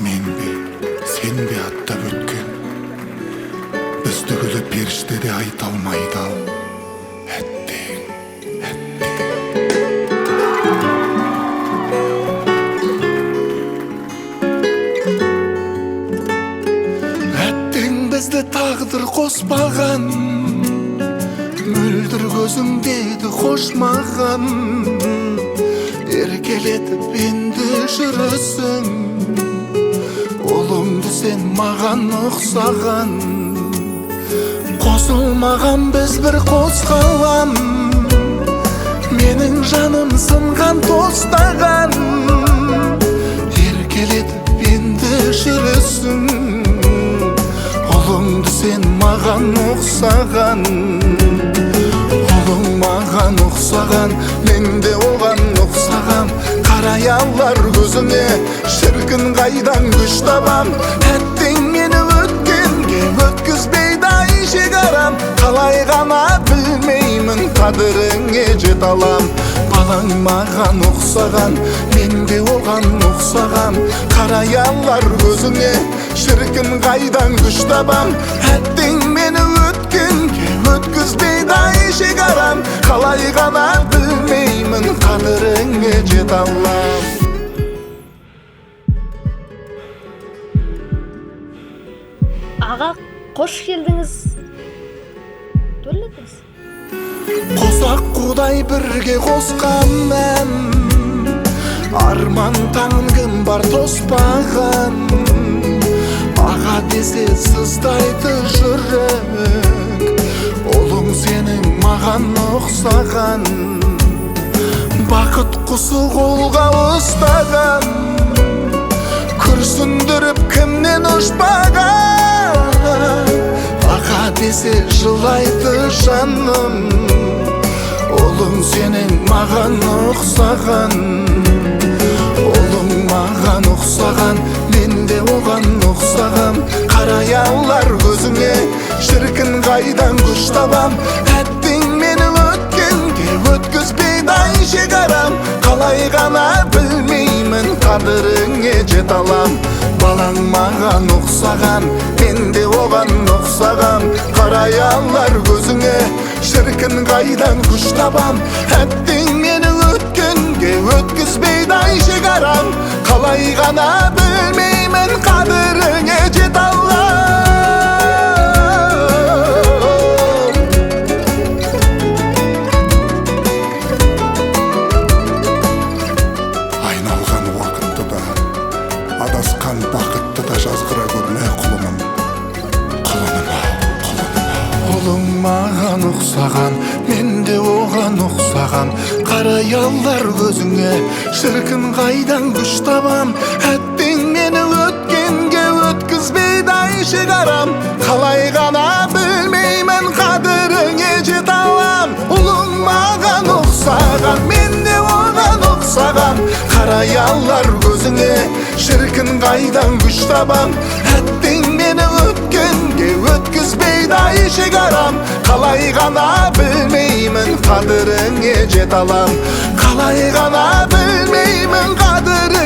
Менби, сенби аттап өткен, бізді күлі періште де айта алмайды ал. Әттең, әттең бізді тағдыр қоспаған, мөлдір көзің деді қош маған. Еркелетіп енді жүрісің, ұлыңды сен маған ұқсаған. Қосылмаған біз бір қосқалам, менің жаным сынған тостаған. Еркелетіп енді жүрісің, ұлыңды сен маған ұқсаған. Ұлың маған ұқсаған, мен де оған ұқсағам. Қарай алар көзіңе, шіркін қайдан күш табам. Әттең мені өткенге өткізбейді ай шекарам. Қалай ғана білмеймін, қадіріңе жете алам. Балаң маған ұқсаған, мен де оған ұқсағам. Қарай алар көзіңе, шіркін қайдан күш табам. Әттең мені өткенге өткізбейді ай шекарам. Қалай ғана білмеймін, қадіріңе жете алам. Аға, қош келдіңіз. Төледіңіз. Қосақ құдай бірге қосқан ән, арман таңын кім бар тоспаған. Аға десе сыздайды жүрек, ұлың сенің маған ұқсаған. Бақыт құсы қолға ұстаған, күрсіндіріп кімнен ұшпаған. Аға десе жылайды жаным, ұлың сенің маған ұқсаған. Ұлың маған ұқсаған, мен де оған ұқсағам. Қарай алар көзіңе, шіркін қайдан күш табам. Әттең мені өткенге өткізбейді ай шекарам. Қалай ғана білмеймін, қадіріңе жете алам. Балаң маған ұқсаған, мен де оған ұқсағам. Қарай алар көзіңе, шіркін қайдан күш табам. Әттең мені өткенге өткізбейді ай шекарам. Қалай ғана білмеймін, қадіріңе жете алам. Айналған уақытты да, адасқан бақытты да жазғыра көрме құлыным. Ұлың маған ұқсаған, мен де оған ұқсағам. Қарай алар көзіңе, шіркін қайдан күш табам. Әттең мені өткенге өткізбейді ай шекарам. Қалай ғана білмеймін, қадіріңе жете алам. Ұлың маған ұқсаған, мен де оған ұқсағам. Қарай алар көзіңе, шіркін қайдан күш табам. Әттең мені өткенге өткізбейді ай шекарам. Қалай ғана білмеймін, қадіріңе жете алам. Қалай ғана білмеймін, қадіріңе